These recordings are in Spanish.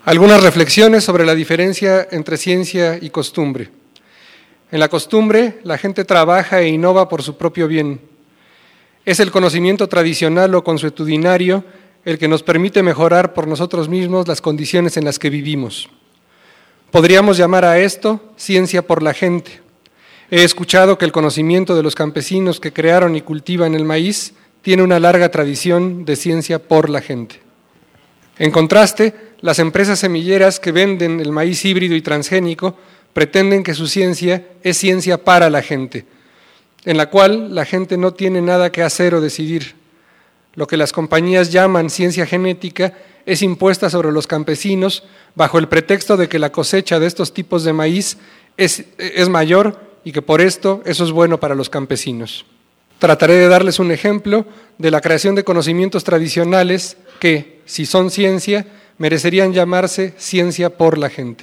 Algunas reflexiones sobre la diferencia entre ciencia y costumbre. En la costumbre, la gente trabaja e innova por su propio bien. Es el conocimiento tradicional o consuetudinario el que nos permite mejorar por nosotros mismos las condiciones en las que vivimos. Podríamos llamar a esto ciencia por la gente. He escuchado que el conocimiento de los campesinos que crearon y cultivan el maíz tiene una larga tradición de ciencia por la gente. En contraste, las empresas semilleras que venden el maíz híbrido y transgénico pretenden que su ciencia es ciencia para la gente, en la cual la gente no tiene nada que hacer o decidir. Lo que las compañías llaman ciencia genética es impuesta sobre los campesinos bajo el pretexto de que la cosecha de estos tipos de maíz es mayor y que por esto eso es bueno para los campesinos. Trataré de darles un ejemplo de la creación de conocimientos tradicionales que, si son ciencia, merecerían llamarse ciencia por la gente.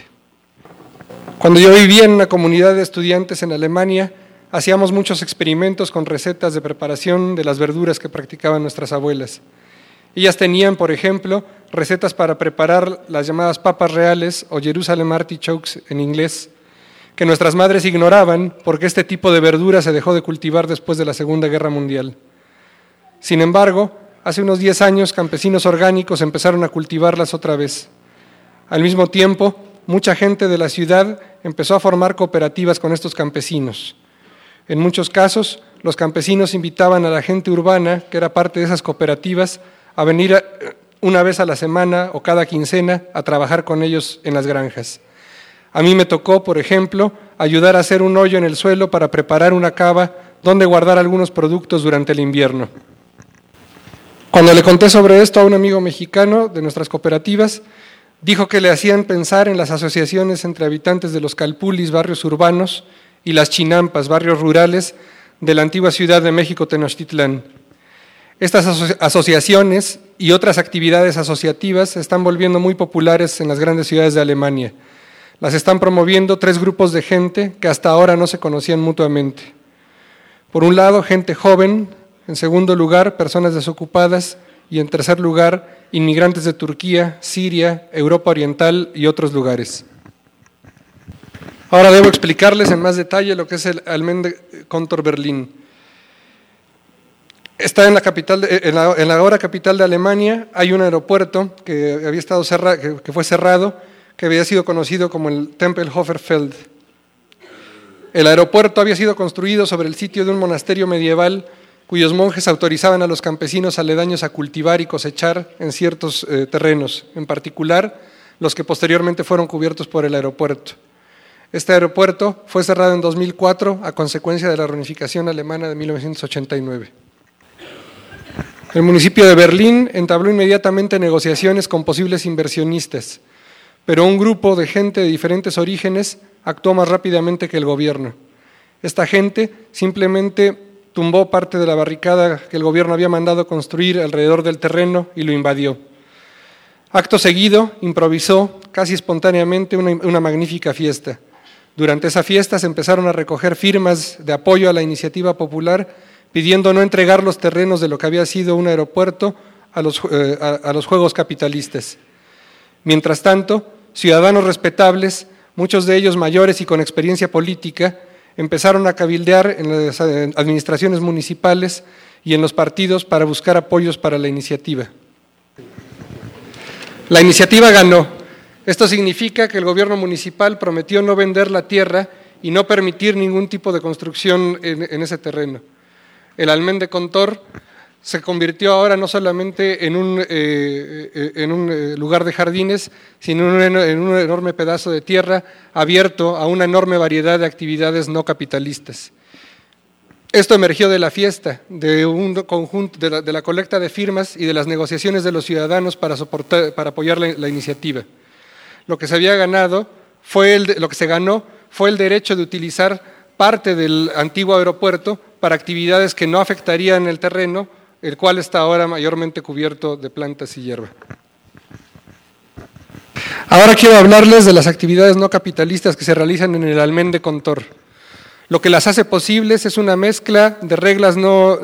Cuando yo vivía en una comunidad de estudiantes en Alemania, hacíamos muchos experimentos con recetas de preparación de las verduras que practicaban nuestras abuelas. Ellas tenían, por ejemplo, recetas para preparar las llamadas papas reales o Jerusalem artichokes en inglés, que nuestras madres ignoraban porque este tipo de verdura se dejó de cultivar después de la Segunda Guerra Mundial. Sin embargo, hace unos 10 años, campesinos orgánicos empezaron a cultivarlas otra vez. Al mismo tiempo, mucha gente de la ciudad empezó a formar cooperativas con estos campesinos. En muchos casos, los campesinos invitaban a la gente urbana, que era parte de esas cooperativas, a venir una vez a la semana o cada quincena a trabajar con ellos en las granjas. A mí me tocó, por ejemplo, ayudar a hacer un hoyo en el suelo para preparar una cava donde guardar algunos productos durante el invierno. Cuando le conté sobre esto a un amigo mexicano de nuestras cooperativas, dijo que le hacían pensar en las asociaciones entre habitantes de los calpulis, barrios urbanos, y las chinampas, barrios rurales de la antigua Ciudad de México, Tenochtitlán. Estas asociaciones y otras actividades asociativas se están volviendo muy populares en las grandes ciudades de Alemania. Las están promoviendo 3 grupos de gente que hasta ahora no se conocían mutuamente. Por un lado, gente joven, en segundo lugar, personas desocupadas y en tercer lugar, inmigrantes de Turquía, Siria, Europa Oriental y otros lugares. Ahora debo explicarles en más detalle lo que es el Allmende-Kontor Berlín. Está en la capital, en la ahora capital de Alemania. Hay un aeropuerto que había estado que fue cerrado, que había sido conocido como el Tempelhofer Feld. El aeropuerto había sido construido sobre el sitio de un monasterio medieval cuyos monjes autorizaban a los campesinos aledaños a cultivar y cosechar en ciertos terrenos, en particular los que posteriormente fueron cubiertos por el aeropuerto. Este aeropuerto fue cerrado en 2004 a consecuencia de la reunificación alemana de 1989. El municipio de Berlín entabló inmediatamente negociaciones con posibles inversionistas, pero un grupo de gente de diferentes orígenes actuó más rápidamente que el gobierno. Esta gente simplemente tumbó parte de la barricada que el gobierno había mandado construir alrededor del terreno y lo invadió. Acto seguido, improvisó casi espontáneamente una magnífica fiesta. Durante esa fiesta se empezaron a recoger firmas de apoyo a la iniciativa popular, pidiendo no entregar los terrenos de lo que había sido un aeropuerto a los juegos capitalistas. Mientras tanto, ciudadanos respetables, muchos de ellos mayores y con experiencia política, empezaron a cabildear en las administraciones municipales y en los partidos para buscar apoyos para la iniciativa. La iniciativa ganó. Esto significa que el gobierno municipal prometió no vender la tierra y no permitir ningún tipo de construcción en ese terreno. El Allmende-Kontor se convirtió ahora no solamente en un lugar de jardines, sino en un enorme pedazo de tierra abierto a una enorme variedad de actividades no capitalistas. Esto emergió de la fiesta, de un conjunto, de la colecta de firmas y de las negociaciones de los ciudadanos para apoyar la iniciativa. Lo que se ganó fue el derecho de utilizar parte del antiguo aeropuerto para actividades que no afectarían el terreno, el cual está ahora mayormente cubierto de plantas y hierba. Ahora quiero hablarles de las actividades no capitalistas que se realizan en el Allmende-Kontor. Lo que las hace posibles es una mezcla de reglas no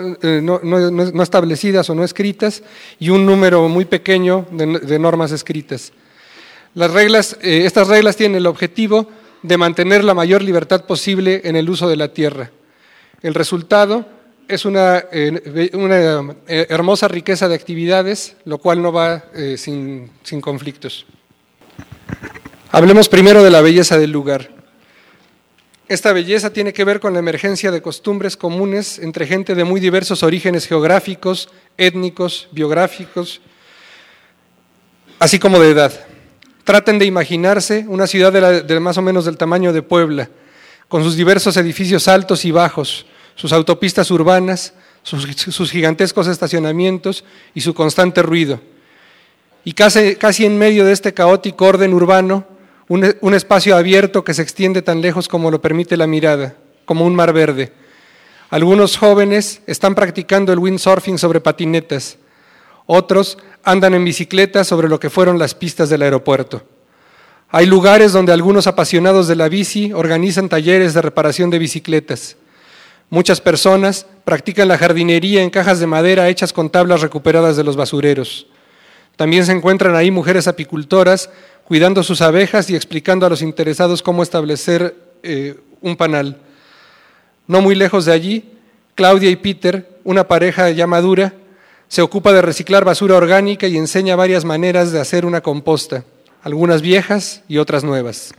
establecidas o no escritas y un número muy pequeño de normas escritas. Estas reglas tienen el objetivo de mantener la mayor libertad posible en el uso de la tierra. El resultado es una hermosa riqueza de actividades, lo cual no va sin conflictos. Hablemos primero de la belleza del lugar. Esta belleza tiene que ver con la emergencia de costumbres comunes entre gente de muy diversos orígenes geográficos, étnicos, biográficos, así como de edad. Traten de imaginarse una ciudad de más o menos del tamaño de Puebla, con sus diversos edificios altos y bajos, sus autopistas urbanas, sus gigantescos estacionamientos y su constante ruido. Y casi en medio de este caótico orden urbano, un espacio abierto que se extiende tan lejos como lo permite la mirada, como un mar verde. Algunos jóvenes están practicando el windsurfing sobre patinetas, otros andan en bicicleta sobre lo que fueron las pistas del aeropuerto. Hay lugares donde algunos apasionados de la bici organizan talleres de reparación de bicicletas. Muchas personas practican la jardinería en cajas de madera hechas con tablas recuperadas de los basureros. También se encuentran ahí mujeres apicultoras cuidando sus abejas y explicando a los interesados cómo establecer un panal. No muy lejos de allí, Claudia y Peter, una pareja ya madura, se ocupa de reciclar basura orgánica y enseña varias maneras de hacer una composta, algunas viejas y otras nuevas.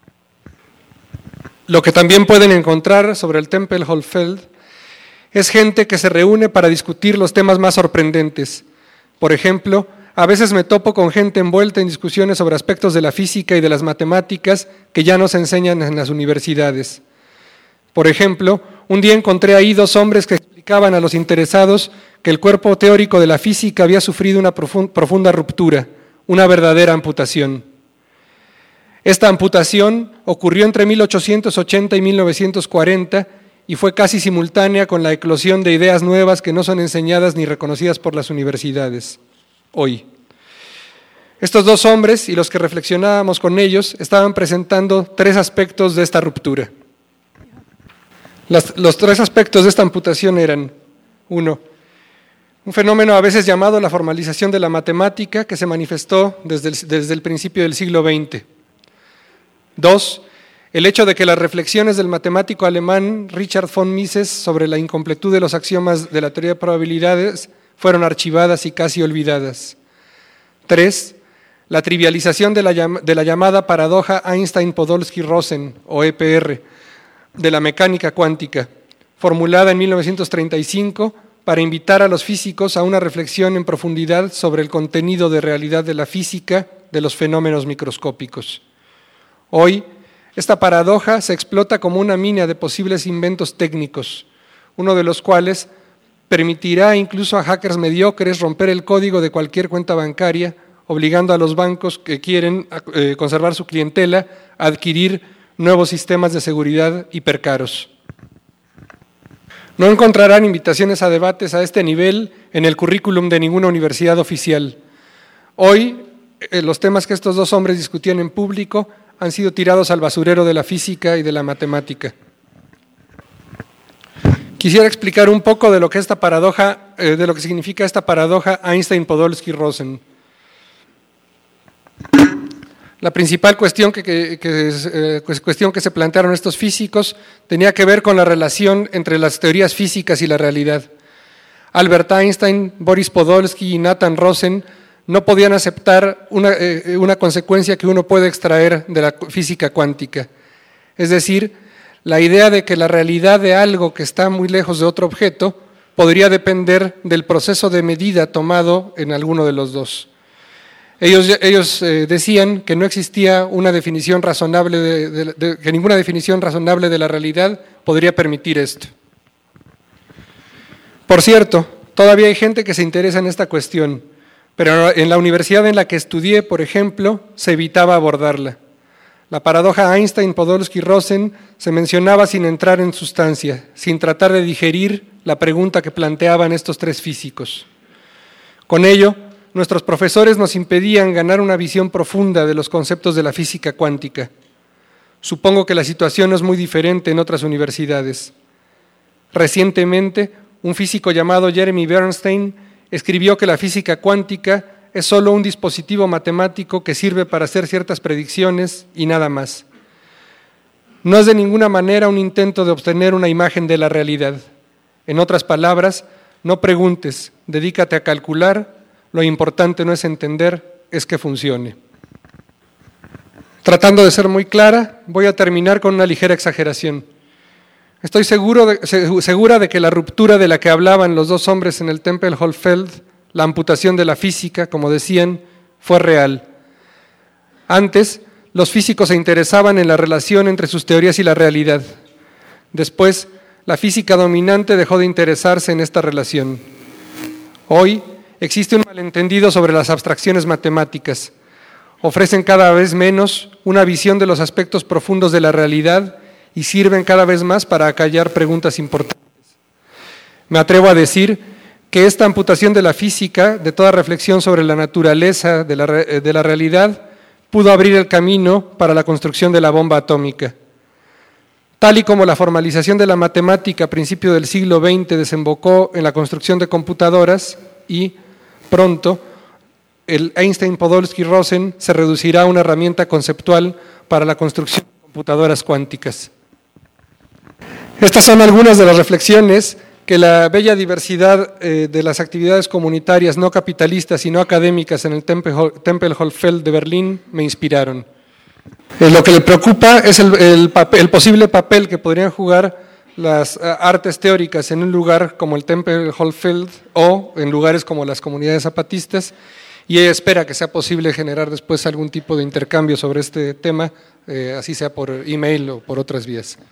Lo que también pueden encontrar sobre el Tempelhof-Feld es gente que se reúne para discutir los temas más sorprendentes. Por ejemplo, a veces me topo con gente envuelta en discusiones sobre aspectos de la física y de las matemáticas que ya no se enseñan en las universidades. Por ejemplo, un día encontré ahí dos hombres que explicaban a los interesados que el cuerpo teórico de la física había sufrido una profunda ruptura, una verdadera amputación. Esta amputación ocurrió entre 1880 y 1940 y fue casi simultánea con la eclosión de ideas nuevas que no son enseñadas ni reconocidas por las universidades hoy. Estos dos hombres y los que reflexionábamos con ellos estaban presentando tres aspectos de esta ruptura. Los tres aspectos de esta amputación eran: 1. Un fenómeno a veces llamado la formalización de la matemática que se manifestó desde el principio del siglo XX. 2. El hecho de que las reflexiones del matemático alemán Richard von Mises sobre la incompletud de los axiomas de la teoría de probabilidades fueron archivadas y casi olvidadas. 3. La trivialización de la llamada paradoja Einstein-Podolsky-Rosen, o EPR, de la mecánica cuántica, formulada en 1935 para invitar a los físicos a una reflexión en profundidad sobre el contenido de realidad de la física de los fenómenos microscópicos. Hoy, esta paradoja se explota como una mina de posibles inventos técnicos, uno de los cuales permitirá incluso a hackers mediocres romper el código de cualquier cuenta bancaria, obligando a los bancos que quieren conservar su clientela a adquirir nuevos sistemas de seguridad hipercaros. No encontrarán invitaciones a debates a este nivel en el currículum de ninguna universidad oficial. Hoy, los temas que estos dos hombres discutían en público han sido tirados al basurero de la física y de la matemática. Quisiera explicar un poco de lo que significa esta paradoja Einstein-Podolsky-Rosen. La principal cuestión que se plantearon estos físicos tenía que ver con la relación entre las teorías físicas y la realidad. Albert Einstein, Boris Podolsky y Nathan Rosen no podían aceptar una consecuencia que uno puede extraer de la física cuántica. Es decir, la idea de que la realidad de algo que está muy lejos de otro objeto podría depender del proceso de medida tomado en alguno de los dos. Ellos decían que no existía una definición razonable, que ninguna definición razonable de la realidad podría permitir esto. Por cierto, todavía hay gente que se interesa en esta cuestión, pero en la universidad en la que estudié, por ejemplo, se evitaba abordarla. La paradoja Einstein-Podolsky-Rosen se mencionaba sin entrar en sustancia, sin tratar de digerir la pregunta que planteaban estos tres físicos. Con ello, nuestros profesores nos impedían ganar una visión profunda de los conceptos de la física cuántica. Supongo que la situación no es muy diferente en otras universidades. Recientemente, un físico llamado Jeremy Bernstein escribió que la física cuántica es solo un dispositivo matemático que sirve para hacer ciertas predicciones y nada más. No es de ninguna manera un intento de obtener una imagen de la realidad. En otras palabras, no preguntes, dedícate a calcular, lo importante no es entender, es que funcione. Tratando de ser muy clara, voy a terminar con una ligera exageración. Estoy segura de que la ruptura de la que hablaban los dos hombres en el Tempelhof-Feld, la amputación de la física, como decían, fue real. Antes, los físicos se interesaban en la relación entre sus teorías y la realidad. Después, la física dominante dejó de interesarse en esta relación. Hoy existe un malentendido sobre las abstracciones matemáticas. Ofrecen cada vez menos una visión de los aspectos profundos de la realidad y sirven cada vez más para acallar preguntas importantes. Me atrevo a decir que esta amputación de la física, de toda reflexión sobre la naturaleza de la realidad, pudo abrir el camino para la construcción de la bomba atómica. Tal y como la formalización de la matemática a principios del siglo XX desembocó en la construcción de computadoras y, pronto, el Einstein-Podolsky-Rosen se reducirá a una herramienta conceptual para la construcción de computadoras cuánticas. Estas son algunas de las reflexiones que la bella diversidad de las actividades comunitarias no capitalistas y no académicas en el Tempelhof-Feld de Berlín me inspiraron. Lo que le preocupa es el posible papel que podrían jugar las artes teóricas en un lugar como el Tempelhof-Feld o en lugares como las comunidades zapatistas, y ella espera que sea posible generar después algún tipo de intercambio sobre este tema, así sea por email o por otras vías.